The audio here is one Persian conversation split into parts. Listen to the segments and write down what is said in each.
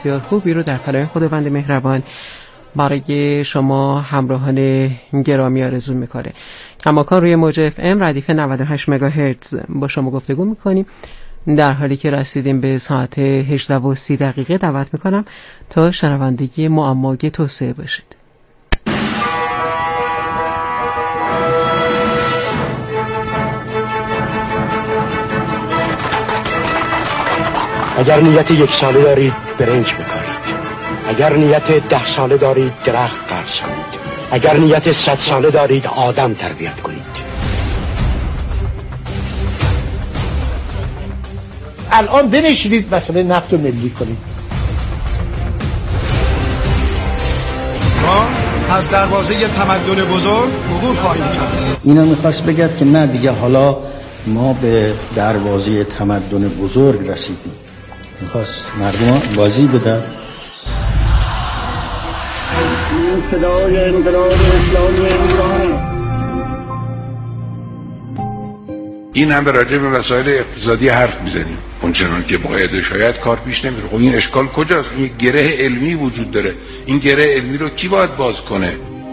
بسیار خوبی رو در پناه خداوند مهربان برای شما همراهان گرامی آرزو میکنه. کماکان روی موج اف ام ردیف 98 مگاهرتز با شما گفتگو میکنیم. در حالی که رسیدیم به ساعت 18:30 دعوت میکنم تا شنوندگی معمای توسعه باشید. اگر نیت 1 ساله دارید برنج بکارید، اگر نیت 10 ساله دارید درخت قرض کنید، اگر نیت 100 ساله دارید آدم تربیت کنید. الان بنشینید مسئله نفت رو ملی کنید. ما از دروازه تمدن بزرگ عبور خواهیم کرد. اینا میخواست بگد که نه دیگه حالا ما به دروازه تمدن بزرگ رسیدیم. میخواست مردم بازی بدن. صدای انقلاب اسلامی ایران. این هم راجع به مسائل اقتصادی حرف میزنیم اونچنان که باید، شاید کار پیش نمیره. خب این اشکال کجاست؟ این گره علمی وجود داره. این گره علمی رو کی باید باز کنه؟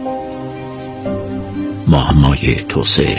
معمای توسعه.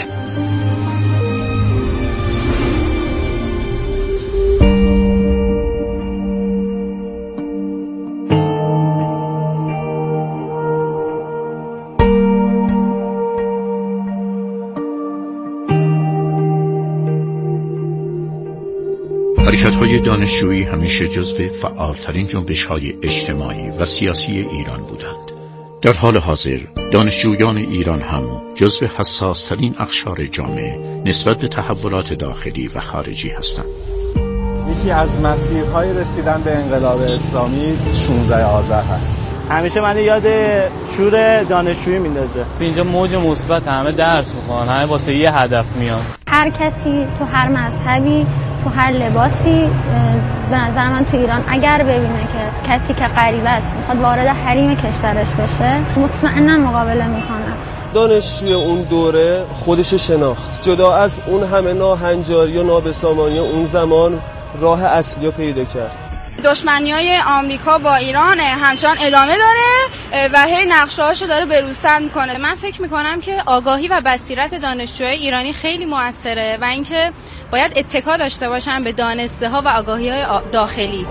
حرکت‌های دانشجویی همیشه جزو فعالترین جنبش‌های اجتماعی و سیاسی ایران بودند. در حال حاضر دانشجویان ایران هم جزو حساس‌ترین اقشار جامعه نسبت به تحولات داخلی و خارجی هستند. یکی از مسیرهای رسیدن به انقلاب اسلامی 16 آذر هست. همیشه من یاد شور دانشجویی میندازه. اینجا موج مثبت، همه درس میخوان، همه واسه یه هدف میان. هر کسی تو هر مذهبی، تو هر لباسی، به نظر من تو ایران اگر ببینه که کسی که غریبه است میخواد وارد حریم کشورش بشه، مطمئنا مقابله میکنه. دانشجوی اون دوره خودش شناخت، جدا از اون همه ناهنجاری و نابسامانی اون زمان راه اصلی رو پیدا کرد. دشمنی‌های آمریکا با ایران همچنان ادامه داره و هی نقشه‌هاشو داره بروزتر میکنه. من فکر میکنم که آگاهی و بصیرت دانشجوهای ایرانی خیلی موثره و اینکه باید اتکا داشته باشن به دانسته‌ها و آگاهی‌های داخلی.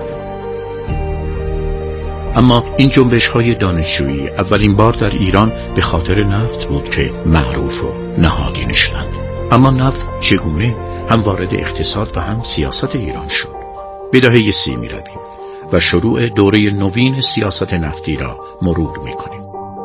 اما این جنبش‌های دانشجویی اولین بار در ایران به خاطر نفت بود که معروف و نهادینه شدند. اما نفت چگونه هم وارد اقتصاد و هم سیاست ایران شد؟ به دهه 30 می رویم و شروع دوره نوین سیاست نفتی را مرور می کنیم.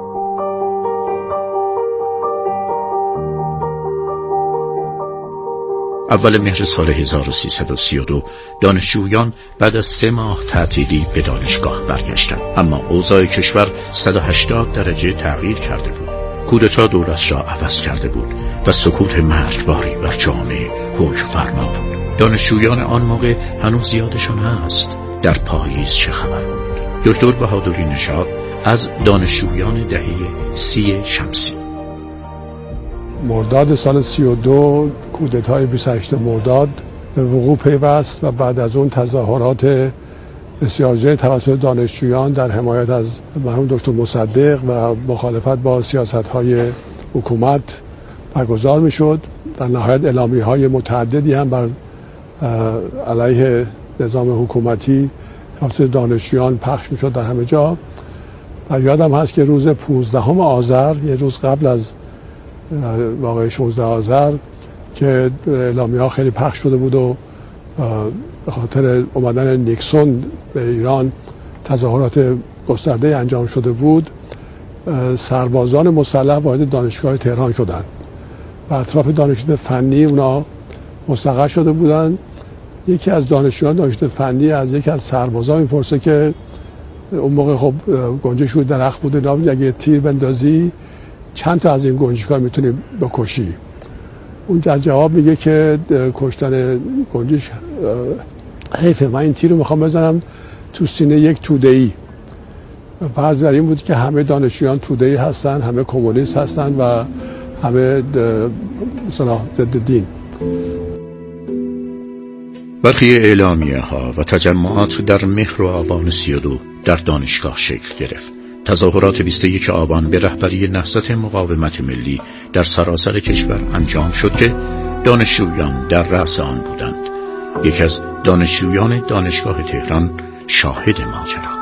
اول مهر سال 1332 دانشجویان بعد از 3 ماه تعطیلی به دانشگاه برگشتند، اما اوضاع کشور 180 درجه تغییر کرده بود. کودتا دولت را عوض کرده بود و سکوت مرگباری بر جامعه حکم فرما بود. دانشجویان آن موقع هنوز یادشان هست در پاییز چه خبر بود. دکتر بهادری نژاد از دانشجویان دهه 30 شمسی. مرداد سال 32 کودتای 28 مرداد به وقوع پیوست و بعد از اون تظاهرات بسیار زیادی توسط دانشجویان در حمایت از مرحوم دکتر مصدق و مخالفت با سیاست‌های حکومت برگزار می‌شد. در نهایت اعلامیه‌های متعددی هم بر علیه نظام حکومتی توسط دانشجویان پخش می‌شد در همه جا. و یادم هست که روز 15 آذر، یه روز قبل از واقعه 16 آذر، که اعلامیه‌ها خیلی پخش شده بود و به خاطر اومدن نیکسون به ایران تظاهرات گسترده انجام شده بود، سربازان مسلح وارد دانشگاه تهران شدند و اطراف دانشگاه فنی اونا مستقر شده بودند. یکی از دانشجویان دانشگاه فنی از یکی از سربازان میپرسه که اون موقع خب گنجشک روی درخت بود، اینا اگه تیر بندازی چند تا از این گنجشک‌ها میتونی بکشی؟ اون در جواب میگه که کشتن گنجشک حیفه، من این تیر رو میخوام بزنم تو سینه یک توده‌ای. فرض بر این بود که همه دانشجویان توده‌ای هستن، همه کمونیست هستن و همه مثلا ضد دین. برخی اعلامیه ها و تجمعات در مهر و آبان 32 در دانشگاه شکل گرفت. تظاهرات 21 آبان به رهبری نهضت مقاومت ملی در سراسر کشور انجام شد که دانشجویان در رأس آن بودند. یکی از دانشجویان دانشگاه تهران شاهد ماجرا.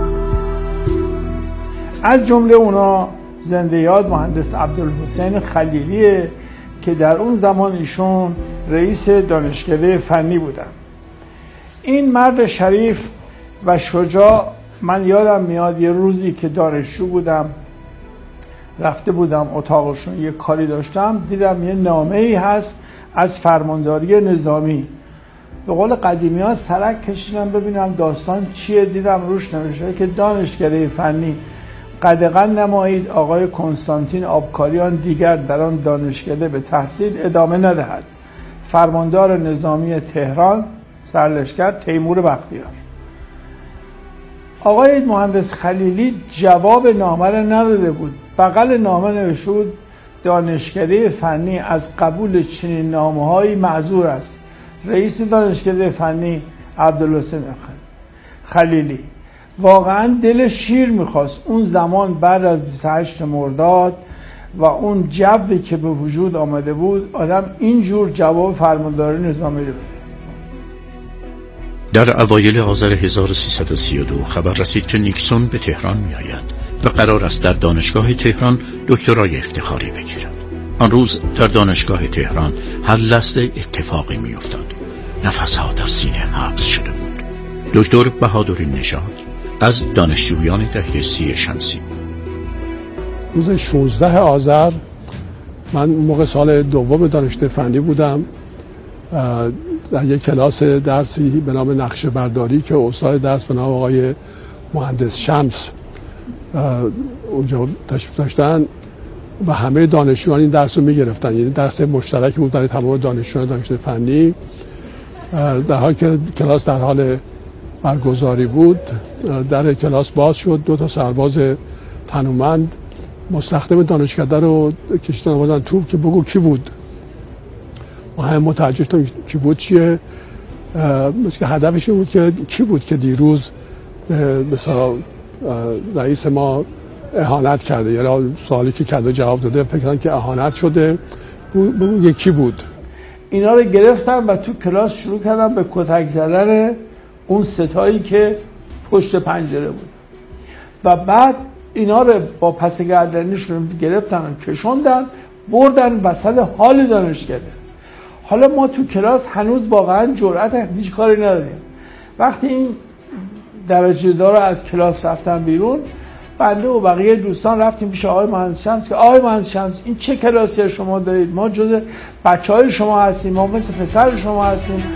از جمله اونا زنده یاد مهندس عبدالحسین خلیلیه که در اون زمان ایشون رئیس دانشکده فنی بودن. این مرد شریف و شجاع، من یادم میاد یه روزی که دانشجو بودم رفته بودم اتاقشون یه کاری داشتم، دیدم یه نامه‌ای هست از فرمانداری نظامی. به قول قدیمی ها سرک کشیدم ببینم داستان چیه، دیدم روش نوشته که دانشکده فنی قدغن نمایید آقای کنستانتین آبکاریان دیگر در آن دانشکده به تحصیل ادامه ندهد. فرماندار نظامی تهران سرلشکر تیمور بختیار. آقای مهندس خلیلی جواب نامه را نداده بود. بغل نامه نوشته بود دانشکده فنی از قبول چنین نامه‌هایی معذور است. رئیس دانشکده فنی عبدالحسین خلیلی. واقعا دل شیر میخواست اون زمان بعد از 28 مرداد و اون جوی که به وجود آمده بود آدم اینجور جواب فرمانداری نظامی رو بده. در اوایل آذر 1332 خبر رسید که نیکسون به تهران می آید و قرار است در دانشگاه تهران دکترای افتخاری بگیرد. آن روز در دانشگاه تهران هر لحظه اتفاقی می افتاد. نفسها در سینه حبس شده بود. دکتر بهادری نژاد از دانشجویان دهه 30 شمسی. روز 16 آذر من موقع سال دوم دانشکده فنی بودم، در یک کلاس درسی به نام نقشه برداری که استاد درس به نام آقای مهندس شمس اونجا تشریف داشتن و همه دانشجویان این درس رو میگرفتن، یعنی درس مشترکی بود برای تمام دانشجویان دانشکده فنی. در حالی که کلاس در حال برگزاری بود در کلاس باز شد، 2 سرباز تنومند مستخدم دانشکده رو کشیدن آوردن تو که بگو کی بود. ما هم متوجه شدیم کی بود چیه، مثل که هدفش بود که کی بود که دیروز مثلا رئیس ما اهانت کرده، یا سوالی که کرده جواب داده فکر کردن که اهانت شده، بگو یکی بود. اینا رو گرفتم و تو کلاس شروع کردم به کتک زدن اون ستایی که پشت پنجره بود و بعد اینا رو با پس گردنیشون گرفتن و کشوندن بردن وسط حال دانشکده. حالا ما تو کلاس هنوز واقعا جرأت هیچ کاری نداریم. وقتی این درجه دار از کلاس رفتن بیرون، بنده و بقیه دوستان رفتیم پیش آقای مهندس شمس که آقای مهندس شمس این چه کلاسی شما دارید؟ ما جز بچهای شما هستیم، ما مثل پسر شما هستیم.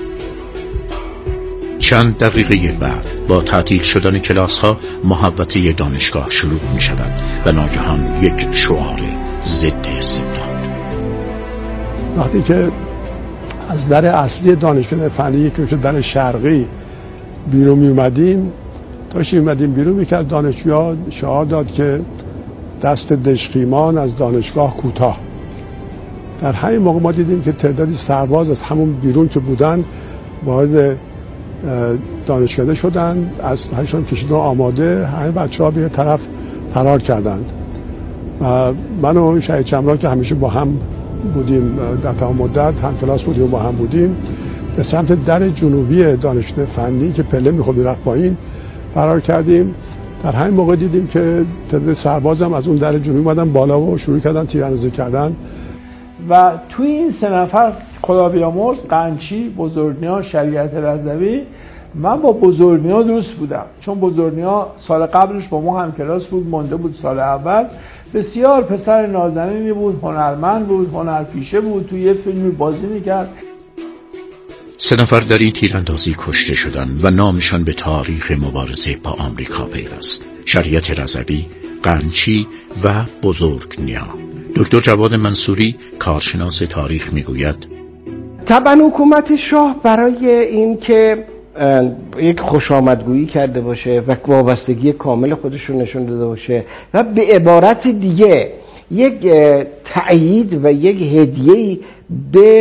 چند دقیقه بعد با تعطیل شدن کلاس ها محوطه دانشگاه شروع می شود و ناگهان یک شعار ضد استبداد. وقتی که از در اصلی دانشگاه فنی که میشه در شرقی بیرون می اومدیم، بیرون میکرد دانشجوها شعار داد که دست دژخیمان از دانشگاه کوتاه. در همین موقع ما دیدیم که تعدادی سرباز از همون بیرون که بودن وارد دانشکده شدن، از هایشان کشیدن آماده، همه بچه‌ها به طرف فرار کردند و من و شهید چمران که همیشه با هم بودیم در تمام مدت هم کلاس بودیم و با هم بودیم، به سمت در جنوبی دانشکده فنی که پله میخورد رفت پایین فرار کردیم. در همین موقع دیدیم که تعداد سرباز هم از اون در جنوبی اومدن بالا و شروع کردن تیراندازی کردن و توی این 3 نفر خدا بیامرز، قنچی، بزرگنیا، شریعت رضوی، من با بزرگنیا دوست بودم چون بزرگنیا سال قبلش با ما هم کلاس بود، مونده بود سال اول. بسیار پسر نازنینی بود، هنرمند بود، هنرپیشه بود، توی یه فیلمی بازی میکرد. 3 نفر در این تیراندازی کشته شدند و نامشان به تاریخ مبارزه با آمریکا پیوست: شریعت رضوی، قنچی و بزرگنیا. دکتر جواد منصوری کارشناس تاریخ میگوید طبعا حکومت شاه برای این که یک خوشامدگویی کرده باشه و وابستگی کامل خودش رو نشون داده باشه و به عبارت دیگه یک تأیید و یک هدیه‌ای به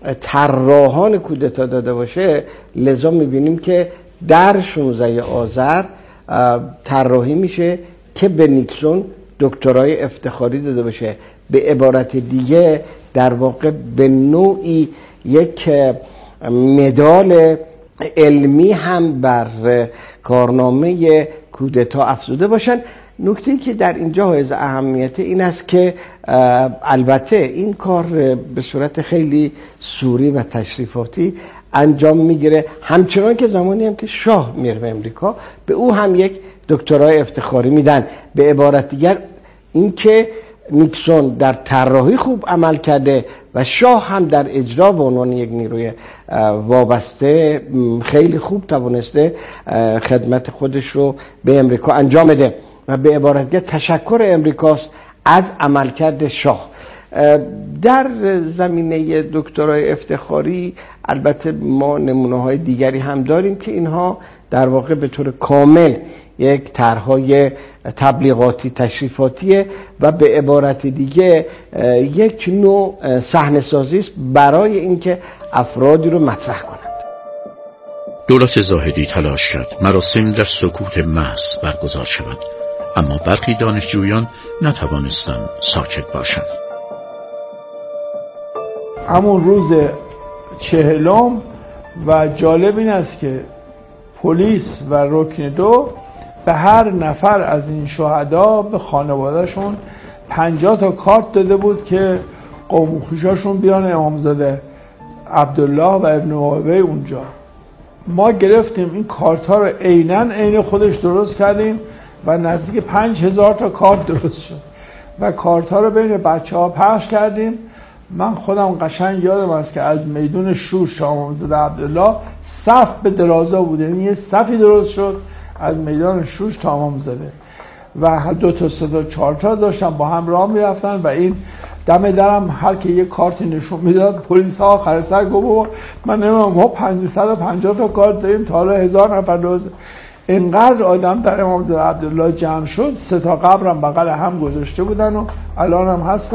طراحان کودتا داده باشه، لذا میبینیم که در 16 آذر طراحی میشه که به نیکسون دکترای افتخاری داده باشه. به عبارت دیگه در واقع به نوعی یک مدال علمی هم بر کارنامه کودتا افزوده باشن. نکته‌ای که در اینجا حائز اهمیت این است که البته این کار به صورت خیلی سوری و تشریفاتی انجام میگیره، همچنان که زمانی هم که شاه میره به امریکا به او هم یک دکترای افتخاری میدن. به عبارت دیگر این که نیکسون در طراحی خوب عمل کرده و شاه هم در اجرا به عنوان یک نیروی وابسته خیلی خوب توانسته خدمت خودش رو به امریکا انجام بده و به عبارت دیگر تشکر امریکاست از عملکرد شاه. در زمینه دکترای افتخاری البته ما نمونه‌های دیگری هم داریم که اینها در واقع به طور کامل یک طرح‌های تبلیغاتی تشریفاتیه و به عبارت دیگه یک نوع صحنه‌سازی است برای اینکه افرادی رو مطرح کنند. دولت زاهدی تلاش کرد مراسم در سکوت محض برگزار شود، اما برخی دانشجویان نتوانستند ساکت باشند. همون روز 40 و جالب این است که پلیس و رکن 2 به هر نفر از این شهدا به خانوادهشون 50 تا کارت داده بود که قوم خویشاشون بیان امامزاده عبدالله و ابن وهبه اونجا. ما گرفتیم این کارت ها رو عین خودش درست کردیم و نزدیک 5000 تا کارت درست شد و کارت ها رو بین بچه ها پخش کردیم. من خودم قشنگ یادم است که از میدون شور شاه امامزاده عبدالله صف به درازا بود، یعنی یه صفی درست شد از میدان شوش تا امامزاده و 2 تا 3 تا 4 تا داشتن با هم راه میرفتن و این دم درم هر که یه کارت نشون میداد پلیس ها آخر سر گفت من نمیدونم ما 550 تا کارت داریم تا حالا 1000 نفر درست. اینقدر آدم در امامزاده عبدالله جمع شد 3 تا قبرم بغل هم گذاشته بودن و الان هم هست.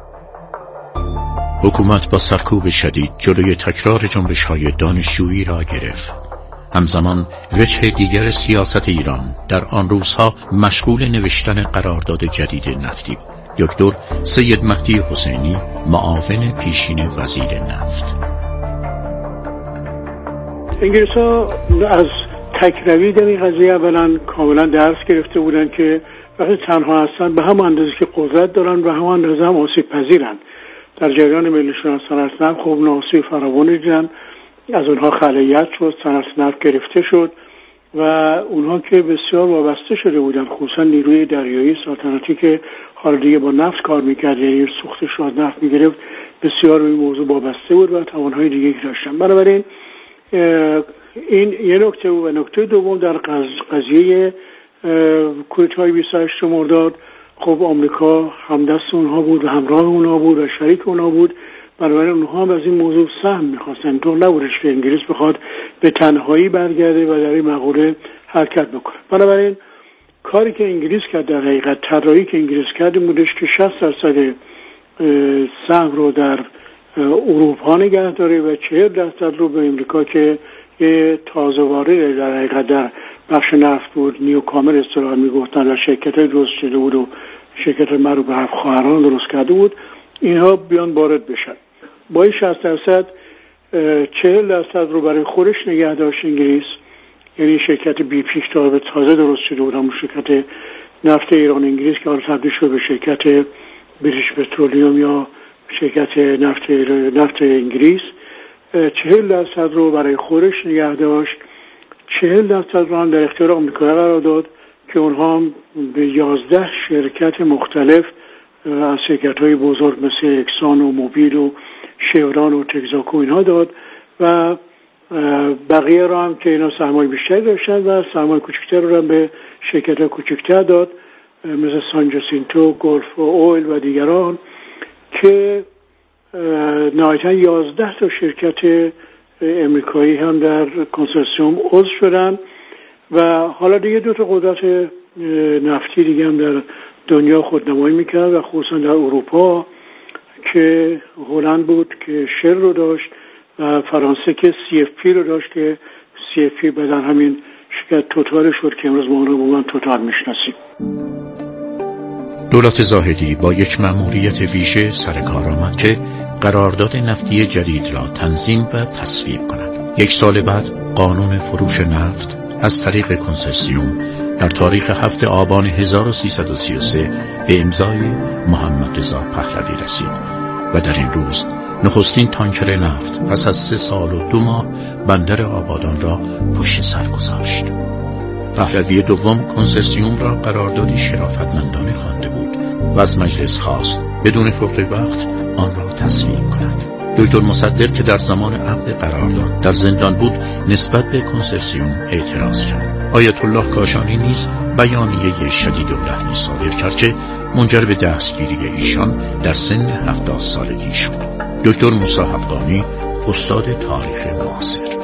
حکومت با سرکوب شدید جلوی تکرار جنبش‌های دانشجویی را گرفت. همزمان وجه دیگر سیاست ایران در آن روزها مشغول نوشتن قرارداد جدید نفتی بود. دکتر سید مهدی حسینی، معاون پیشین وزیر نفت: انگلیس‌ها از تکروی در این قضیه اولا کاملا درس گرفته بودن که وقتی تنها هستن به هم اندازه که قدرت دارن و هم اندازه هم آسیب پذیرن. در جریان ملی شناسی صنعت نفت خوب ناصیب فراوانی دیدن، از اونها خلیت شد، صنعت نفت گرفته شد و اونها که بسیار وابسته شده بودن، خصوصا نیروی دریایی سلطنتی که حالا دیگه با نفت کار میکرد، یعنی سوختش را از نفت میگرفت، بسیار به این موضوع وابسته بود و توانهای دیگه داشتن. بنابراین این یه نکته بود. و نکته دوم در قضیه کودتای 28 مرداد، خب آمریکا همدست اونها بود و همراه اونها بود و شریک اونها بود. بنابراین اونها هم از این موضوع سهم میخواستن. طور نبودش که انگلیس بخواد به تنهایی برگرده و در این مقوله حرکت بکنه. بنابراین کاری که انگلیس کرد، در حقیقت طراحی که انگلیس کرد بودش که 60% سهم رو در اروپا نگه داره و 40% رو به امریکا که یه تازه وارد در حقیقت در بخش نفت بود، نیو کامر اصطلاحاً میگفتن و شرکت‌های درست شده بود و شرکت معروف به هفت خواهران درست کرده بود، اینها بیان وارد بشن. با این 60% 40% رو برای خودش نگه داشت انگلیس، یعنی شرکت بی پی که به تازه درست شده بود، همون شرکت نفت ایران انگلیس که حالا تبدیل شد به شرکت بریتیش پترولیوم یا شرکت نفت انگلیس. 40% رو برای خودش نگه داشت، 40% رو هم در اختیار آمریکا قرار داد که اونها هم به 11 شرکت مختلف از شرکت‌های بزرگ مثل اکسان و موبیل و شوران و تگزاکو اینها داد و بقیه رو هم که اینا سرمایه بیشتری داشتن و سرمایه کوچکتر رو هم به شرکت‌های کوچکتر داد مثل سان جاسینتو، گلف و اویل و دیگران که نهایتاً 11 تا شرکت امریکایی هم در کنسورسیوم عضو شدن و حالا دیگه 2 تا قدرت نفتی دیگه هم در دنیا خودنمایی میکرد و خصوصا در اروپا که هلند بود که شل رو داشت و فرانسه که CFP رو داشت که CFP بعد همین شرکت توتال شد که امروز ما رو به عنوان توتال میشناسیم. دولت زاهدی با یک مأموریت ویژه سر کار آمد که قرارداد نفتی جدید را تنظیم و تصویب کند. 1 سال بعد قانون فروش نفت از طریق کنسرسیوم در تاریخ 7 آبان 1333 به امضای محمد رضا پهلوی رسید و در این روز نخستین تانکر نفت پس از 3 سال و 2 ماه بندر آبادان را پشت سر گذاشت. پهلوی دوم کنسرسیوم را قراردادی شرافتمندانه خوانده بود و از مجلس خواست بدون فوت وقت آن را تصویب کند. دکتر مصدق که در زمان عقد قرارداد در زندان بود نسبت به کنسرسیوم اعتراض کرد. آیت الله کاشانی نیز بیانیه شدید اللحنی صادر کرد که منجر به دستگیری ایشان در سن 70 سالگی شد. دکتر موسی حقانی استاد تاریخ معاصر: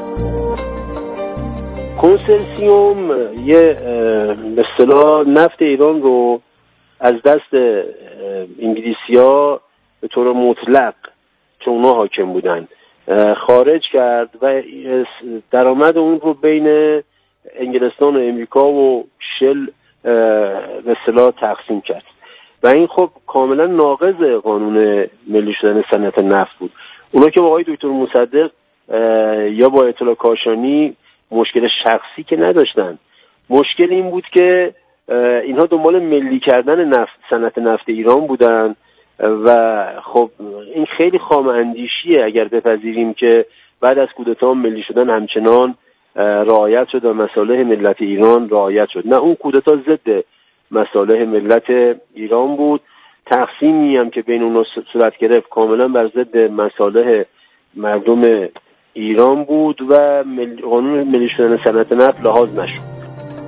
کنسرسیوم یه به اصطلاح نفت ایران رو از دست انگلیسی‌ها به طور مطلق چون اونا حاکم بودن خارج کرد و درآمد اون رو بین انگلستان و امریکا و شل به اصطلاح تقسیم کرد و این خب کاملا ناقض قانون ملی شدن صنعت نفت بود. اونا که با آقای دکتر مصدق یا با آیت الله کاشانی مشکل شخصی که نداشتن، مشکل این بود که اینها دنبال ملی کردن نفت صنعت نفت ایران بودن و خب این خیلی خام اندیشیه اگر بپذیریم که بعد از کودتا ملی شدن همچنان رعایت شد و مصالح ملت ایران رعایت شد. نه، اون کودتا ضد مصالح ملت ایران بود. تقسیمی هم که بین اونها صورت گرفت کاملا بر ضد مصالح مردم ایران بود و قانون ملی شدن صنعت نفت لحاظ نشد.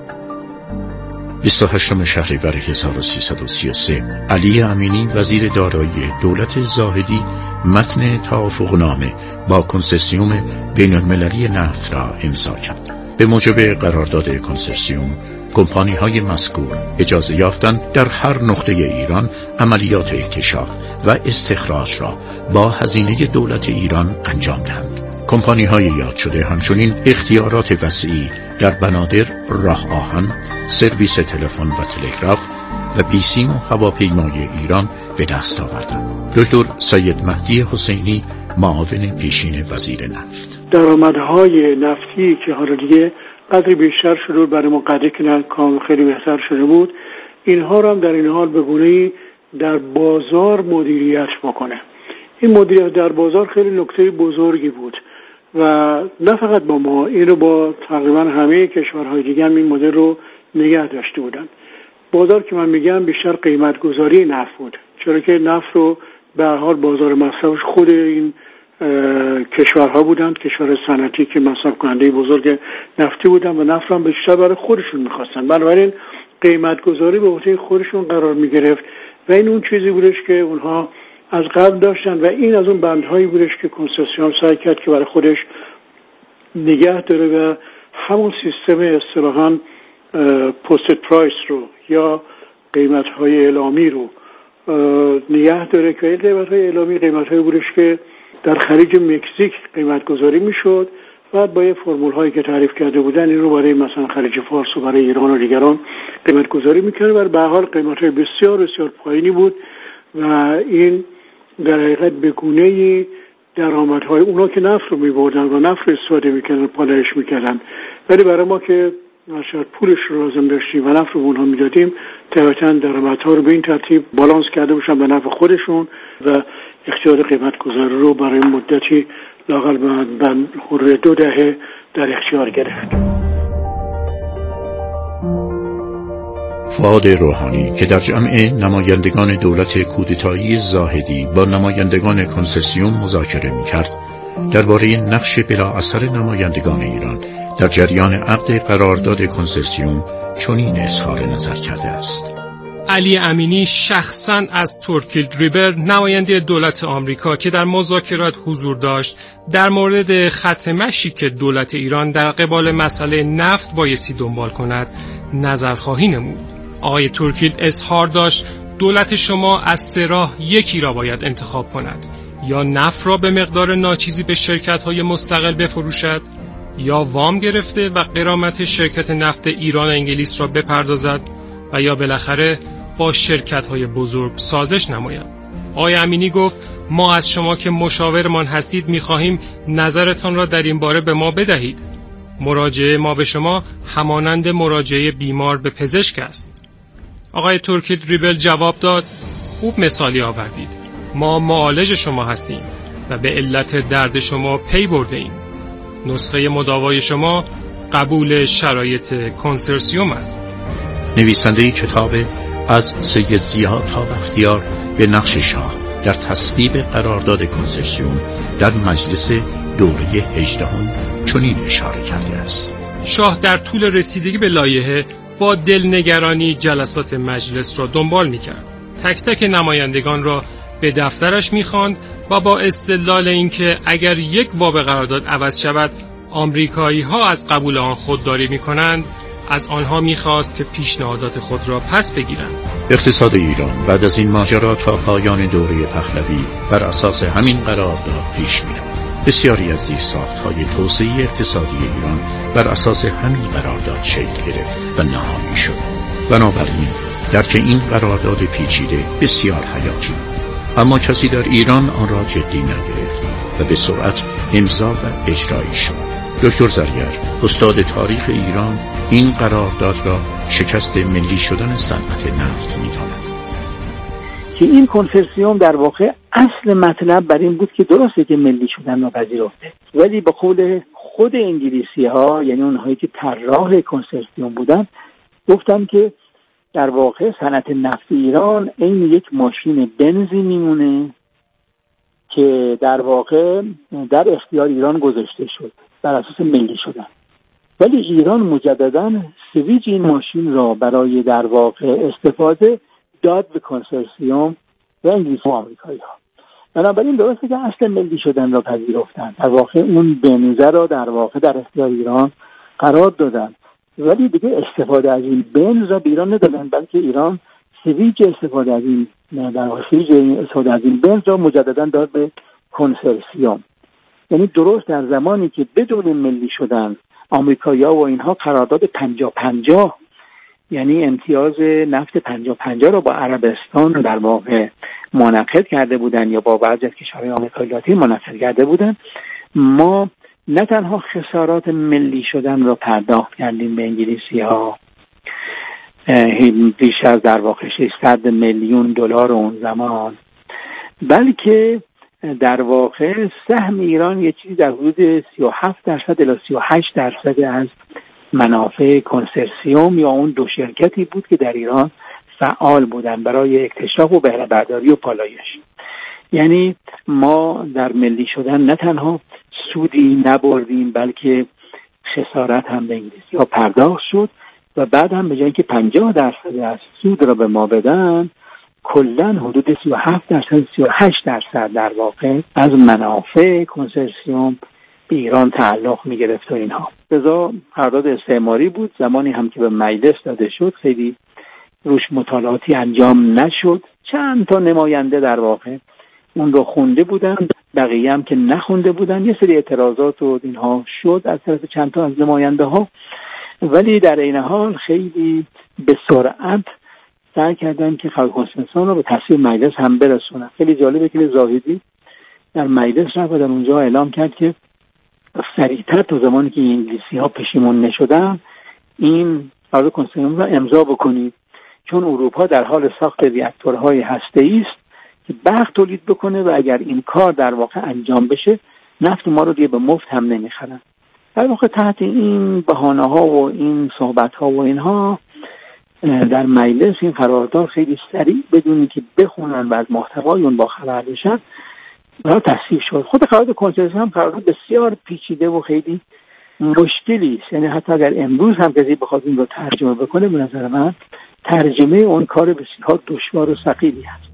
28 شهریور 1333 علی امینی وزیر دارایی دولت زاهدی متن توافقنامه با کنسرسیوم بین المللی نفت را امضا کرد. به موجب قرارداد کنسرسیوم کمپانی‌های مذکور اجازه یافتند در هر نقطه ایران عملیات اکتشاف و استخراج را با هزینه دولت ایران انجام دهند. کمپانی‌های یاد شده همچنین اختیارات وسیعی در بنادر، راه آهن، سرویس تلفن و تلگراف و بیسیم و هواپیمای ایران به دست آوردند. دکتر سید مهدی حسینی معاون پیشین وزیر نفت: درآمدهای نفتی که حالا دیگه قدری بیشتر شده برای ما قدری که خیلی بهتر شده بود، اینها رو هم در این حال به گونه‌ای در بازار مدیریت بکنه. این مدیریت در بازار خیلی نکته بزرگی بود و نه فقط با ما، این رو با تقریبا همه کشورهای دیگه هم این مدل رو نگه داشته بودن. بازار که من میگم بیشتر قیمت گذاری نفت بود، چرا که نفت رو به هر حال بازار مصرفش خود این کشورها بودند، کشور صنعتی که مصرف کننده بزرگ نفتی بودند و نفت هم بیشتر برای خودشون می‌خواستن. بنابراین قیمت گذاری به عهده خودشون قرار می‌گرفت و این اون چیزی بودش که اونها از قبل داشتن و این از اون بندهایی بودش که کنسرسیوم سعی کرد که برای خودش نگه داره و همون سیستم اصطلاحاً پوستد پرایس رو یا قیمت‌های اعلامی رو نگه داره که این قیمت‌های اعلامی قیمت‌هایی بودش که در خلیج مکزیک قیمت گذاری میشد. بعد با یه فرمول‌هایی که تعریف کرده بودن این رو برای مثلا خلیج فارس و برای ایران و دیگران قیمت گذاری می‌کرد و به هر حال قیمت‌های بسیار بسیار پایینی بود و این در حقیقت به گونه‌ای درآمدهای اونا که نفت رو می‌بردن و نفت رو استفاده می‌کردن پالایش می‌کردن، ولی برای ما که شاید پولش رو لازم داشتیم و نفت رو اونها میدادیم طبعاً درآمدها رو به این ترتیب بالانس کرده باشن به نفع خودشون و اختیار قیمت گذاری رو برای مدتی لااقل به حدود 2 دهه در اختیار گرفت. فؤاد روحانی که در جمع نمایندگان دولت کودتایی زاهدی با نمایندگان کنسرسیوم مذاکره می‌کرد، درباره نقش بلا اثر نمایندگان ایران در جریان عقد قرارداد کنسرسیوم چنین اظهار نظر کرده است: علی امینی شخصاً از تورکیلد ریبر نماینده دولت آمریکا که در مذاکرات حضور داشت در مورد خط مشی که دولت ایران در قبال مسئله نفت بایستی دنبال کند نظرخواهی نمود. آقای تورکیلد اظهار داشت دولت شما از 3 راه یکی را باید انتخاب کند: یا نفت را به مقدار ناچیزی به شرکت‌های مستقل بفروشد، یا وام گرفته و غرامت شرکت نفت ایران و انگلیس را بپردازد، و یا بالاخره با شرکت‌های بزرگ سازش نماید. آقای امینی گفت ما از شما که مشاورمان هستید می‌خواهیم نظرتان را در این باره به ما بدهید. مراجعه ما به شما همانند مراجعه بیمار به پزشک است. آقای تورکیل دریبل جواب داد خوب مثالی آوردید. ما معالج شما هستیم و به علت درد شما پی برده ایم. نسخه مداوای شما قبول شرایط کنسرسیوم است. نویسنده کتاب از سید ضیاء تا بختیار به نقش شاه در تصویب قرارداد کنسرسیوم در مجلس دوره 18 چنین اشاره کرده است: شاه در طول رسیدگی به لایحه با دلنگرانی جلسات مجلس را دنبال می‌کرد. تک تک نمایندگان را به دفترش می‌خواند و با استدلال اینکه اگر یک واب قرارداد عوض شود آمریکایی‌ها از قبول آن خودداری می‌کنند، از آنها می‌خواست که پیشنهادات خود را پس بگیرند. اقتصاد ایران بعد از این ماجرا تا پایان دوره پهلوی بر اساس همین قرارداد پیش می‌رفت. بسیاری از زیرساخت‌های توسعه اقتصادی ایران بر اساس همین قرارداد شکل گرفت و نهایی شد. بنابراین درک این قرارداد پیچیده بسیار حیاتی بود. اما کسی در ایران آن را جدی نگرفت و به سرعت امضا و اجرایی شد. دکتر زرگر، استاد تاریخ ایران، این قرارداد را شکست ملی شدن صنعت نفت می‌داند. که این کنسرسیوم در واقع اصل مطلب بر این بود که درسته که ملی شدن را پذیرفته، ولی به قول خود انگلیسی‌ها، یعنی اونهایی که طراح کنسرسیوم بودن، گفتن که در واقع صنعت نفت ایران این یک ماشین بنزی میمونه که در واقع در اختیار ایران گذاشته شد بر اساس ملی شدن، ولی ایران مجددا سویچ این ماشین را برای در واقع استفاده داد به کنسرسیوم و انگلیس و آمریکایی ها. بنابراین درسته که اصل ملی شدن را پذیرفتن، در واقع اون بنزه را در واقع در اختیار ایران قرار دادن، ولی دیگه استفاده از این بنز را به ایران ندادن، بلکه ایران سویچ استفاده از این در واقع سویچ استفاده از این بنز را مجددا داد به کنسرسیوم. یعنی درست در زمانی که بدون ملی شدن آمریکایی‌ها و اینها قرارداد 50-50 یعنی امتیاز نفت 50-50 را با عربستان در واقع منعقد کرده بودن یا با بعضی از کشورهای آمریکای لاتین منعقد کرده بودن، ما نه تنها خسارات ملی شدن را پرداخت کردیم به انگلیسی‌ها، بیش از در واقع 600 میلیون دلار اون زمان، بلکه در واقع سهم ایران یه چیزی در حدود 37% الی 38% از منافع کنسرسیوم یا اون دو شرکتی بود که در ایران فعال بودن برای اکتشاف و بهره برداری و پالایش. یعنی ما در ملی شدن نه تنها سودی نبردیم بلکه خسارت هم به انگلیسی‌ها پرداخت شد و بعد هم به جای اینکه 50% از سود را به ما بدن، کلا حدود 37% 38% در واقع از منافع کنسرسیوم به ایران تعلق می‌گرفت و اینها. لذا قرارداد استعماری بود. زمانی هم که به مجلس داده شد خیلی روش مطالعاتی انجام نشد. چند تا نماینده در واقع اون رو خونده بودن، بقیه هم که نخونده بودن. یه سری اعتراضات و اینها شد از طرف چند تا از نماینده ها، ولی در این حال خیلی به سرعت سعی کردن که قرارداد کنسرسیوم رو به تصویب مجلس هم برسونن. خیلی جالبه که زاهدی در مجلس رفت و در اونجا اعلام کرد که سریعتر تا زمانی که انگلیسی‌ها پشیمون نشدن این قرارداد کنسرسیوم رو امضا بکنید، چون اروپا در حال ساخت ریاکتورهای هسته‌ای است که برق تولید بکنه و اگر این کار در واقع انجام بشه نفت ما رو دیگه به مفت هم نمیخرن. در واقع تحت این بهانه‌ها و این صحبت‌ها و اینها در مجلس این قرارداد خیلی سریع بدون که بخونن و از محتوای اون باخبر بشن تصویب شد. خود قرارداد کنسرسیوم هم قرارداد بسیار پیچیده و خیلی مشکلی است. یعنی حتی اگر امروز هم کسی بخواد این رو ترجمه بکنه، به نظر من ترجمه اون کار بسیار دشوار و ثقیلی است.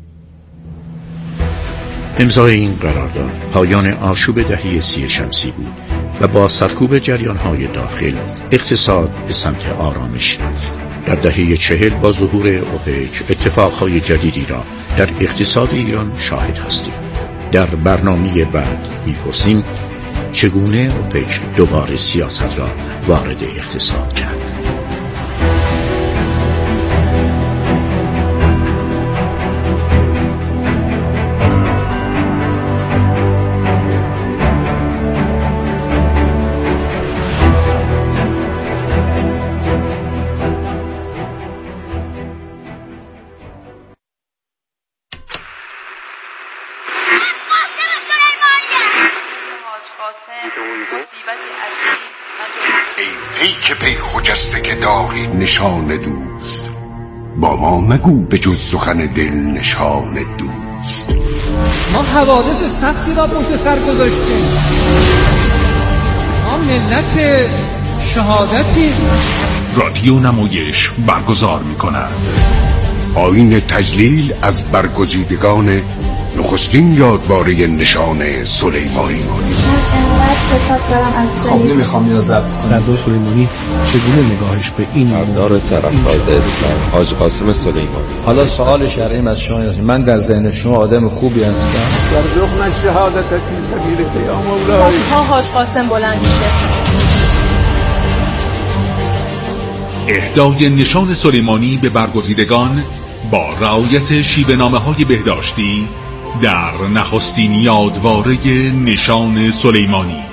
امضای این قرارداد پایان آشوب دهه 30 شمسی بود و با سرکوب جریان‌های داخل اقتصاد به سمت آرامش رفت. در دهه 40 با ظهور اوپک اتفاقهای جدیدی را در اقتصاد ایران شاهد هستیم. در برنامه بعد می‌پرسیم چگونه اوپک دوباره سیاست را وارد اقتصاد کرد. نشان دوست با ما مگو به جز سخن دل نشان دوست. ما حوادث سختی را پشت سر گذاشتیم، ما ملت شهادتی. رادیو نمایش برگزار می‌کند آیین تجلیل از برگزیدگان نخستین یادواره نشان سلیمانی. خب نمیخوام نیازت سردار سلیمانی چگونه نگاهش به این سردار سرافراز اسلام حاج قاسم سلیمانی. حالا سوال شرعی از شما است، من در ذهن شما آدم خوبی هستم؟ ارزقنا شهادت فی سبیلک یا مولاي. ها حاج قاسم بلند میشه. اهدای نشان سلیمانی به برگزیدگان با رعایت شیوه‌نامه‌های بهداشتی در نخستین یادواره نشان سلیمانی.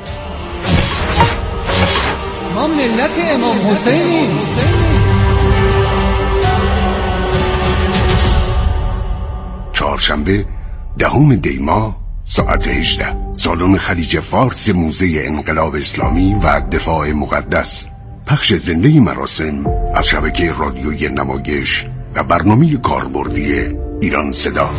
ما ملت امام حسینیم. چهارشنبه 10 دی ماه ساعت 18 سالن خلیج فارس موزه انقلاب اسلامی و دفاع مقدس. پخش زنده مراسم از شبکه رادیوی نمایش و برنامه کاربردی ایران صدا.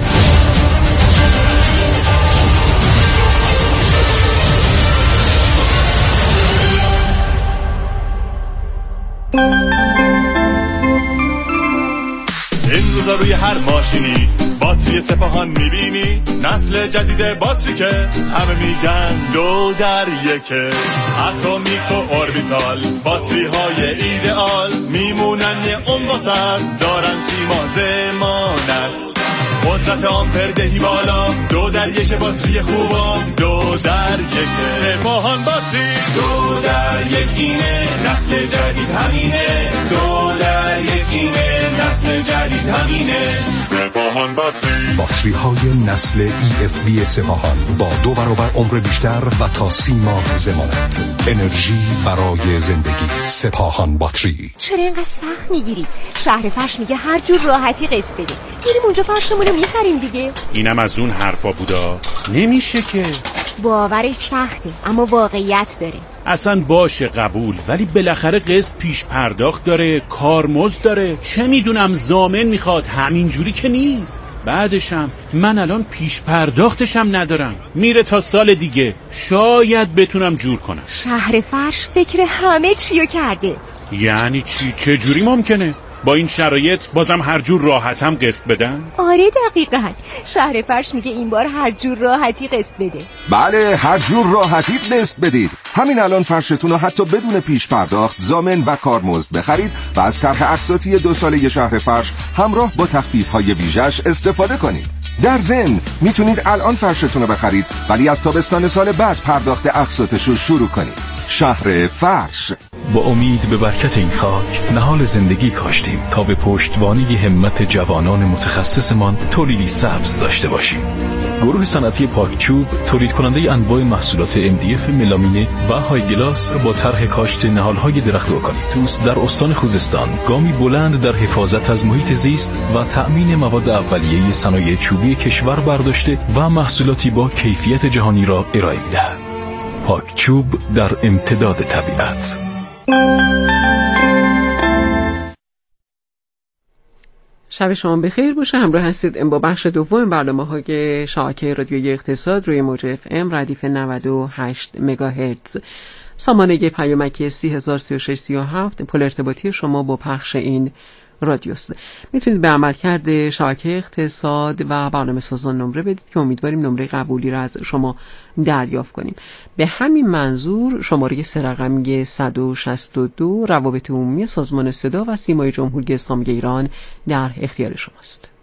این روزا روی هر ماشینی باتری سپاهان میبینی، نسل جدید باتری که همه میگن 2 در 1. اتمیک و اوربیتال باتری های ایدئال میمونن یه عمر دارن سیما ضمانت. قدرت آمپر دهی بالا 2 در 1 باتری خوبا 2 در 1 سپاهان باتری 2 در 1 اینه نسل جدید همینه 2 در 1 اینه نسل جدید همینه سپاهان باتری های نسل EFB سپاهان با 2 برابر عمر بیشتر و تا 30 ماه ضمانت. انرژی برای زندگی. سپاهان باتری. چرا اینقدر سخت میگیری؟ شهر فرش میگه هر جور راحتی قسط بده. میریم اونجا فرشمون رو میخریم دیگه. اینم از اون حرفا بودا. نمیشه که. باورش سخته اما واقعیت داره. اصلا باشه قبول، ولی بالاخره قسط پیش پرداخت داره، کارمزد داره، چه میدونم ضامن میخواد، همینجوری که نیست. بعدشم من الان پیش پرداختشم ندارم، میره تا سال دیگه، شاید بتونم جور کنم. شهر فرش فکر همه چیو کرده. یعنی چی؟ چه جوری ممکنه؟ با این شرایط بازم هر جور راحتم قسط بدن؟ آره دقیقاً. شهر فرش میگه این بار هر جور راحتی قسط بده. بله، هر جور راحتی قسط بدید. همین الان فرشتون رو حتی بدون پیش پرداخت ضامن و کارمزد بخرید و از طرح اقساطی 2 ساله شهر فرش همراه با تخفیف‌های ویژه‌اش استفاده کنید. در ضمن میتونید الان فرشتون رو بخرید ولی از تابستان سال بعد پرداخت اقساطش رو شروع کنید. شهر فرش. با امید به برکت این خاک نهال زندگی کاشتیم تا به پشتوانه همت جوانان متخصصمان تولیدی سبز داشته باشیم. گروه صنعتی پاکچوب تولید کننده انواع محصولات MDF ملامینه و های گلاس با طرح کاشت نهال‌های درخت اوکالیپتوس در استان خوزستان گامی بلند در حفاظت از محیط زیست و تأمین مواد اولیه صنایع چوبی کشور برداشته و محصولاتی با کیفیت جهانی را ارائه می‌دهد. پاکچوب در امتداد طبیعت. شب شما بخیر باشه. همراه هستید با بخش دوم برنامه‌های شبکه رادیویی اقتصاد روی موج FM ردیف 98 مگاهرتز. سامانه پیامکی 303637 پل ارتباطی شما با پخش این رادیوست. میتونید به عملکرد شبکه اقتصاد و برنامه سازان نمره بدید که امیدواریم نمره قبولی را از شما دریافت کنیم. به همین منظور شماره 3 رقمی 162 روابط عمومی سازمان صدا و سیمای جمهوری اسلامی ایران در اختیار شماست.